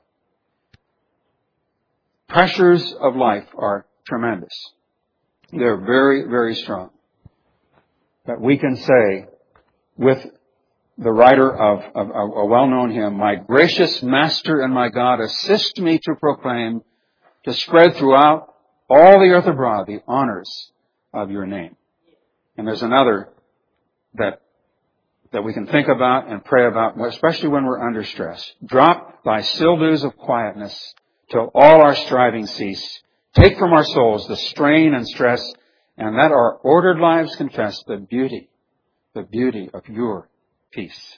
Pressures of life are tremendous. They're very, very strong. But we can say with the writer of a well-known hymn, my gracious Master and my God, assist me to proclaim, to spread throughout all the earth abroad the honors of your name. And there's another that we can think about and pray about, especially when we're under stress. Drop thy still dews of quietness till all our striving cease. Take from our souls the strain and stress, and let our ordered lives confess the beauty of your peace.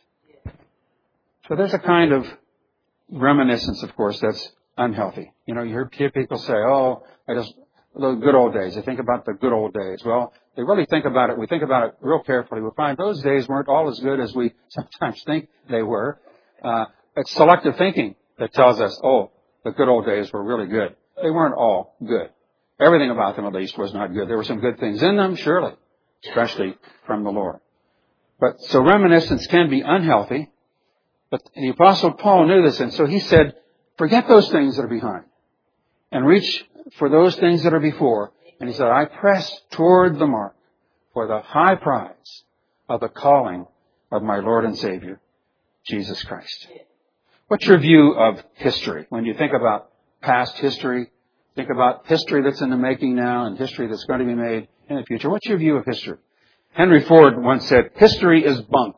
So there's a kind of reminiscence, of course, that's unhealthy. You hear people say, the good old days. They think about the good old days. Well, they really think about it. We think about it real carefully. We find those days weren't all as good as we sometimes think they were. It's selective thinking that tells us, the good old days were really good. They weren't all good. Everything about them, at least, was not good. There were some good things in them, surely, especially from the Lord. But so reminiscence can be unhealthy. But the Apostle Paul knew this, and so he said, forget those things that are behind and reach for those things that are before. And he said, I press toward the mark for the high prize of the calling of my Lord and Savior, Jesus Christ. What's your view of history? When you think about past history, think about history that's in the making now and history that's going to be made in the future. What's your view of history? Henry Ford once said, history is bunk.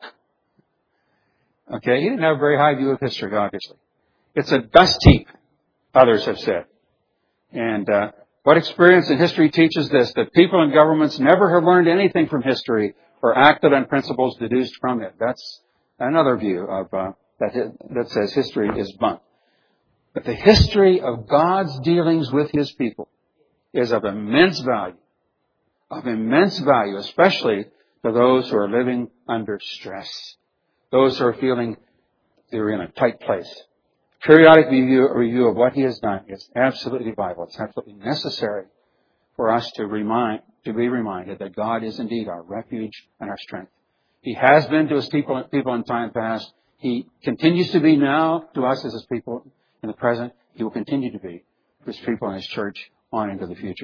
Okay, he didn't have a very high view of history, obviously. It's a dust heap, others have said. And what experience in history teaches this, that people and governments never have learned anything from history or acted on principles deduced from it. That's another view of that says history is bunk. But the history of God's dealings with His people is of immense value, especially to those who are living under stress, those who are feeling they're in a tight place. Periodic review of what He has done is absolutely vital. It's absolutely necessary for us to be reminded that God is indeed our refuge and our strength. He has been to His people in time past. He continues to be now to us as His people in the present. He will continue to be for His people and His church on into the future.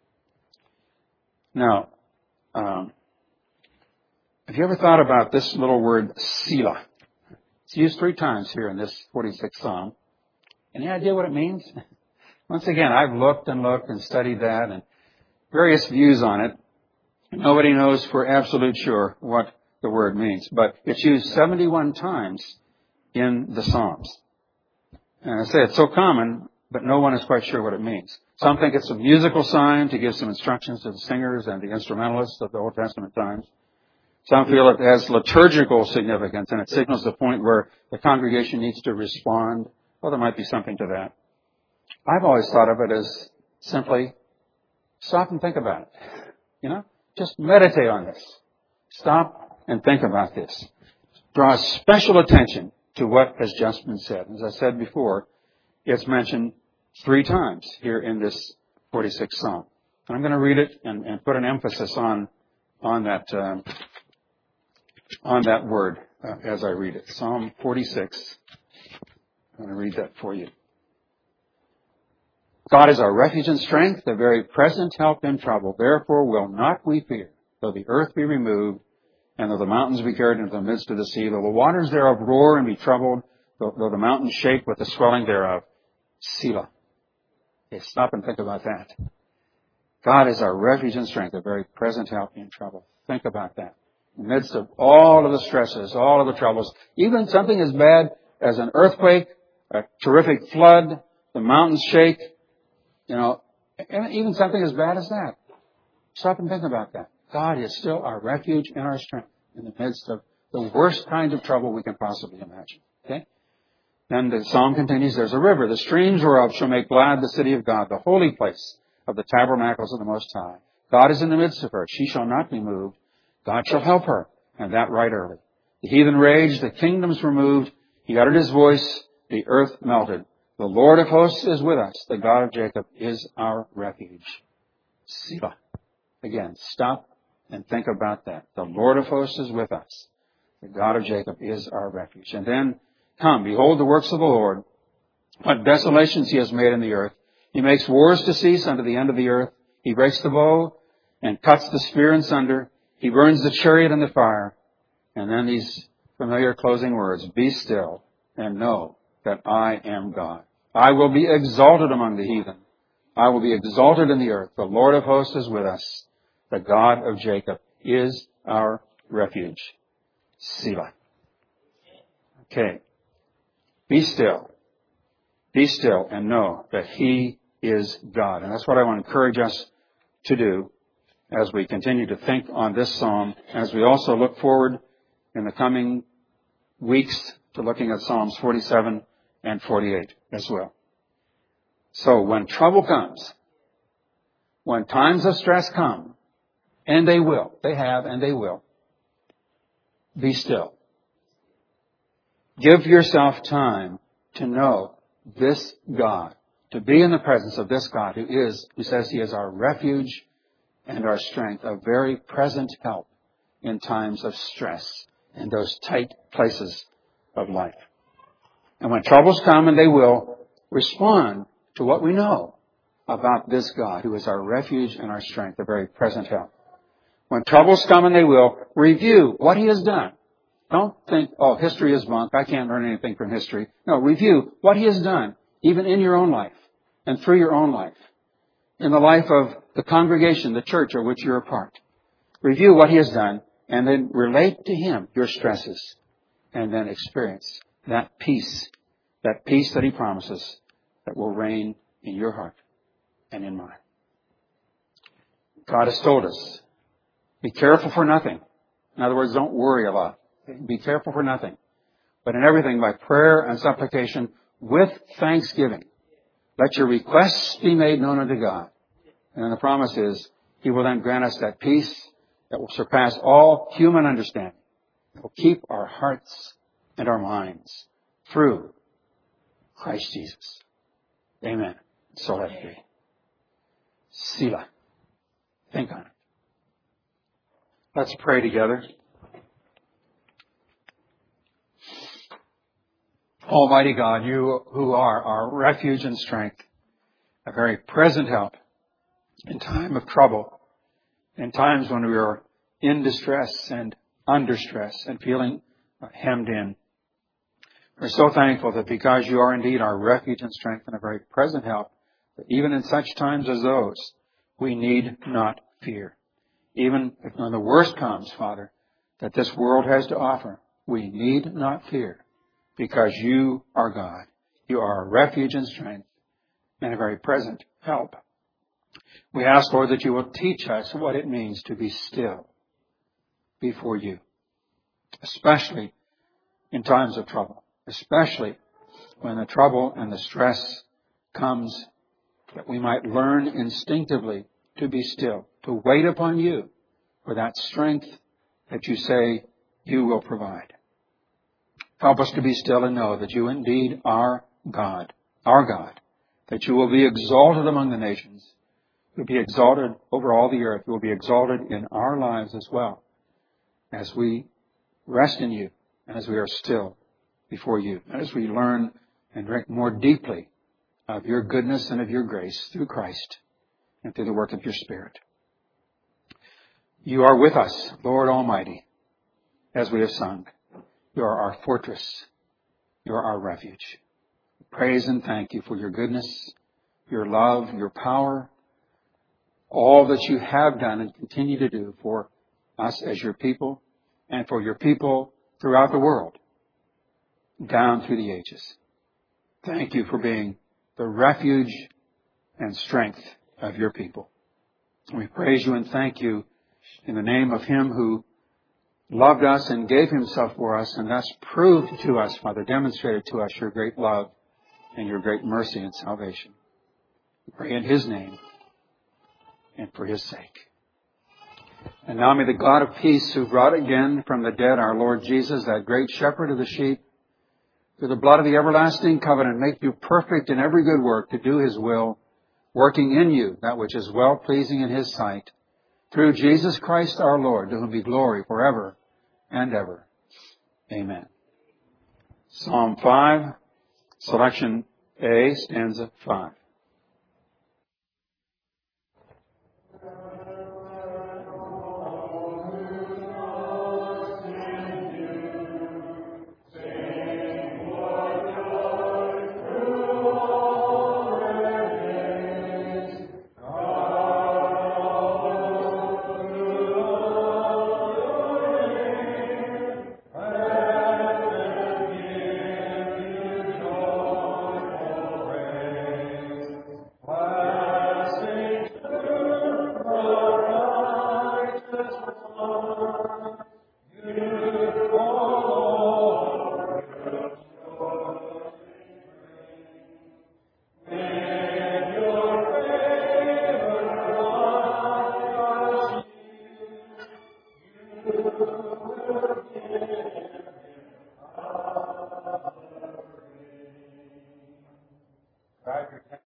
Now, have you ever thought about this little word, Selah? It's used 3 times here in this 46th Psalm. Any idea what it means? Once again, I've looked and studied that and various views on it. Nobody knows for absolute sure what the word means, but it's used 71 times in the Psalms. And I say it's so common, but no one is quite sure what it means. Some think it's a musical sign to give some instructions to the singers and the instrumentalists of the Old Testament times. Some feel it has liturgical significance, and it signals the point where the congregation needs to respond. Well, there might be something to that. I've always thought of it as simply stop and think about it. Just meditate on this. Stop and think about this. Draw special attention to what has just been said. As I said before, it's mentioned 3 times here in this 46th Psalm. And I'm going to read it and put an emphasis on that word as I read it. Psalm 46. I'm going to read that for you. God is our refuge and strength, the very present help in trouble. Therefore will not we fear, though the earth be removed, and though the mountains be carried into the midst of the sea, though the waters thereof roar and be troubled, though the mountains shake with the swelling thereof. Selah. Okay, stop and think about that. God is our refuge and strength, the very present help in trouble. Think about that. In the midst of all of the stresses, all of the troubles, even something as bad as an earthquake, a terrific flood, the mountains shake, even something as bad as that. Stop and think about that. God is still our refuge and our strength in the midst of the worst kind of trouble we can possibly imagine. Okay? Then the psalm continues, there's a river, the streams whereof shall make glad the city of God, the holy place of the tabernacles of the Most High. God is in the midst of her. She shall not be moved. God shall help her, and that right early. The heathen raged, the kingdoms were moved. He uttered his voice, the earth melted. The Lord of hosts is with us. The God of Jacob is our refuge. Selah. Again, stop and think about that. The Lord of hosts is with us. The God of Jacob is our refuge. And then, come, behold the works of the Lord. What desolations he has made in the earth. He makes wars to cease unto the end of the earth. He breaks the bow and cuts the spear in sunder. He burns the chariot in the fire. And then these familiar closing words, be still and know that I am God. I will be exalted among the heathen. I will be exalted in the earth. The Lord of hosts is with us. The God of Jacob is our refuge. Selah. Okay. Be still. Be still and know that He is God. And that's what I want to encourage us to do as we continue to think on this psalm, as we also look forward in the coming weeks to looking at Psalms 47 and 48 as well. So when trouble comes, when times of stress come, and they will, they have and they will, be still. Give yourself time to know this God, to be in the presence of this God who says He is our refuge and our strength, a very present help in times of stress in those tight places of life. And when troubles come, and they will, respond to what we know about this God who is our refuge and our strength, a very present help. When troubles come, and they will, review what He has done. Don't think, oh, history is bunk. I can't learn anything from history. No, review what He has done, even in your own life and through your own life, in the life of the congregation, the church of which you're a part. Review what He has done, and then relate to Him your stresses, and then experience that peace that He promises that will reign in your heart and in mine. God has told us, be careful for nothing. In other words, don't worry a lot. Be careful for nothing. But in everything, by prayer and supplication, with thanksgiving, let your requests be made known unto God. And the promise is, He will then grant us that peace that will surpass all human understanding. It will keep our hearts and our minds through Christ Jesus. Amen. So let it be. Selah. Think on it. Let's pray together. Almighty God, You who are our refuge and strength, a very present help in time of trouble, in times when we are in distress and under stress and feeling hemmed in. We're so thankful that because You are indeed our refuge and strength and a very present help, that even in such times as those, we need not fear. Even if when the worst comes, Father, that this world has to offer, we need not fear because You are God. You are our refuge and strength and a very present help. We ask, Lord, that You will teach us what it means to be still before You, especially in times of trouble, especially when the trouble and the stress comes, that we might learn instinctively to be still, to wait upon You for that strength that You say You will provide. Help us to be still and know that You indeed are God, that You will be exalted among the nations. You'll be exalted over all the earth. You will be exalted in our lives as well, as we rest in You and as we are still before You, and as we learn and drink more deeply of Your goodness and of Your grace through Christ and through the work of Your Spirit. You are with us, Lord Almighty, as we have sung. You are our fortress. You are our refuge. Praise and thank You for Your goodness, Your love, Your power, all that You have done and continue to do for us as Your people and for Your people throughout the world, down through the ages. Thank You for being the refuge and strength of Your people. We praise You and thank You in the name of Him who loved us and gave Himself for us and thus proved to us, Father, demonstrated to us Your great love and Your great mercy and salvation. We pray in His name and for His sake. And now may the God of peace, who brought again from the dead our Lord Jesus, that great shepherd of the sheep, through the blood of the everlasting covenant, make you perfect in every good work to do His will, working in you that which is well-pleasing in His sight, through Jesus Christ our Lord, to whom be glory forever and ever. Amen. Psalm 5, selection A, stanza 5.